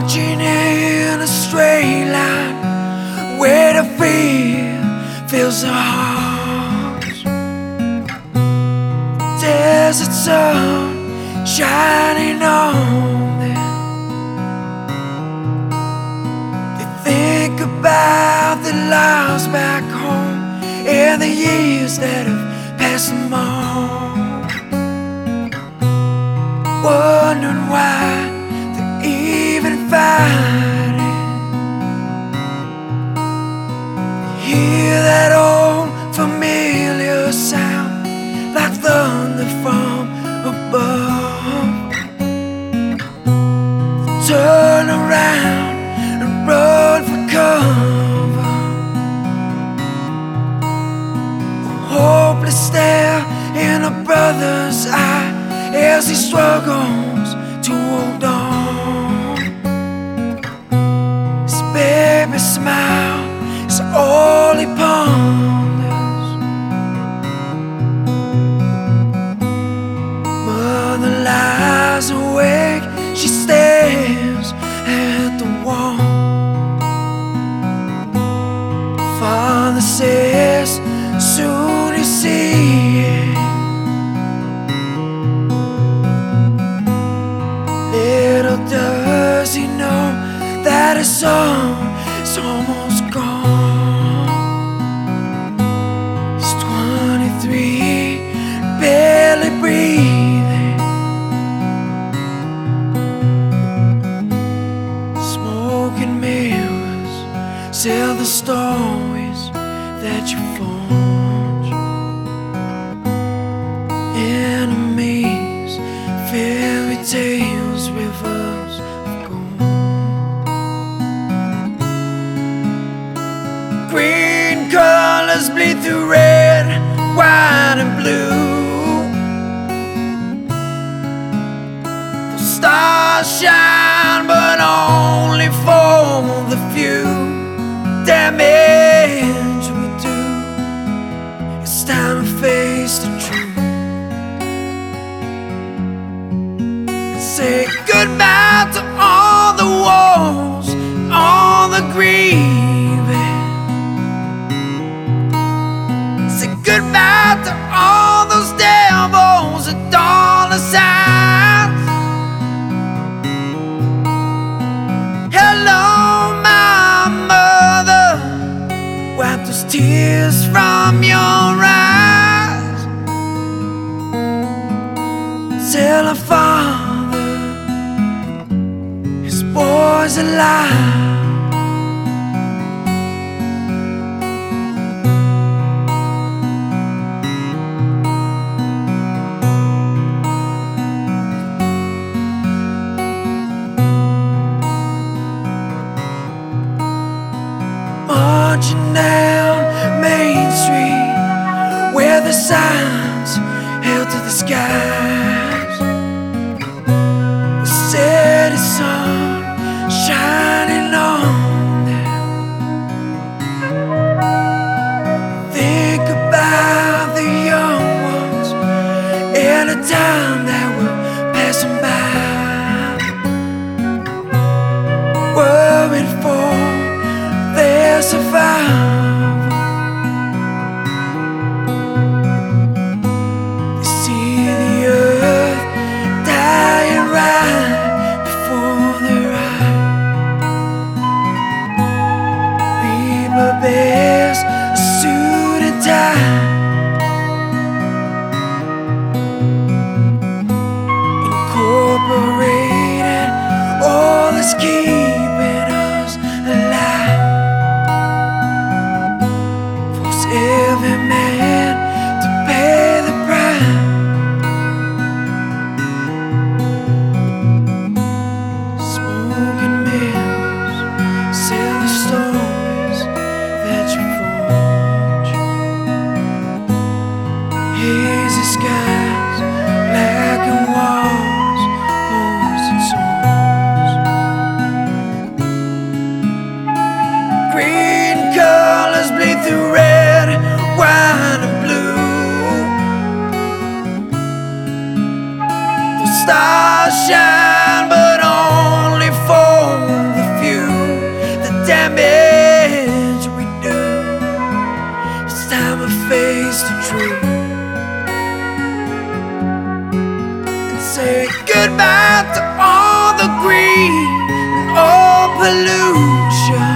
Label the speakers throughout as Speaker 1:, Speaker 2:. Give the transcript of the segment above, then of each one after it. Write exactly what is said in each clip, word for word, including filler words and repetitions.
Speaker 1: marching in a straight line where the fear fills the heart. Desert sun shining on them. They think about their lives back home and the years that have passed them on, wondering why they're even fighting. Hear that old familiar sound like thunder from above. Turn around and run for cover. A hopeless stare in a brother's eye as he struggles to hold on. His baby smile is all he ponders. Mother lies awake, she stares at the wall. Father says, soon you see it. Little does he know that his son is almost gone. He's twenty-three, barely breathing. Smoke and mirrors sell the stories that you forge. Enemies, fairy tales, rivers of gold. Green colors bleed through red, white and blue. The stars shine, but only for the few. Damage we do, it's time to face the truth. Say goodbye to all the wars, all the grieving. Say goodbye to all those devils and dollar signs. Hello, my mother, wipe those tears from your eyes. Tell her father his boy's alive. Marching down Main Street where the signs held to the skies. The setting sun shining on them. Think about the young ones and the time that we're passing by, worried for their survival. They see the earth dying right before their eyes. Reaper bears a suit and tie, incorporated all that's keeping us alive. Every man to pay the price. Smoke and mirrors sell the stories that you forge. Hazy skies, blackened walls, poets and songs. Green colors bleed through red, white and blue. The stars shine, but only for goodbye to all the greed and all pollution.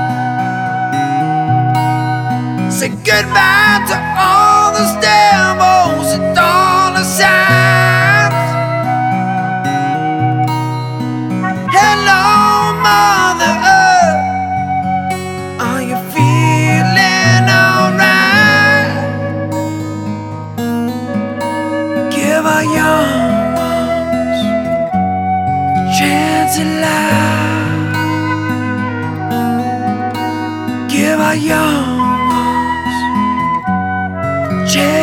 Speaker 1: Say goodbye to all the devils and dollar signs. Hello, Mother Earth, are you feeling alright? Give our young ones a chance at life. Give our young ones a chance